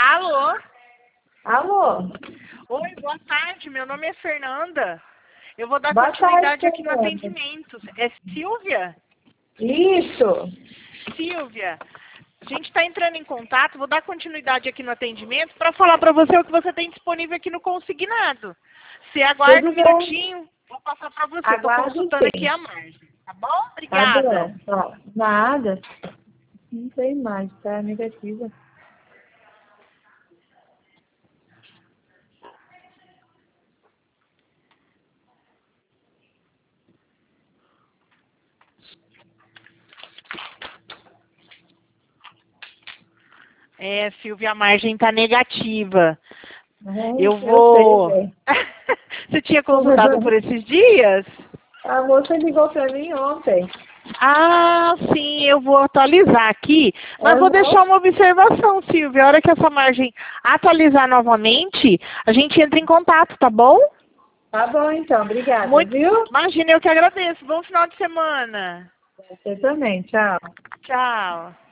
Alô? Alô? Oi, boa tarde. Meu nome é Fernanda. Eu vou dar Boa continuidade tarde, aqui no Fernanda. atendimento. É Silvia? Isso. Silvia, a gente está entrando em contato, vou dar continuidade aqui no atendimento para falar para você o que você tem disponível aqui no consignado. Você aguarda Tudo um bem. minutinho, vou passar para você. Estou Aguardo consultando sim. aqui a margem. Tá bom? Tá Obrigada. bom. Ó, nada. Não tem mais, tá negativa. É, Silvia, a margem está negativa. Eu Eu sei, vou... bem. Você tinha consultado por esses dias? A moça ligou pra mim ontem. Ah, sim, eu vou atualizar aqui, mas vou Aham. deixar uma observação, Silvia. A hora que essa margem atualizar novamente, a gente entra em contato, tá bom? Tá bom, então. Obrigada, Muito, viu? imagina, eu que agradeço. Bom final de semana. Você também. Tchau. Tchau.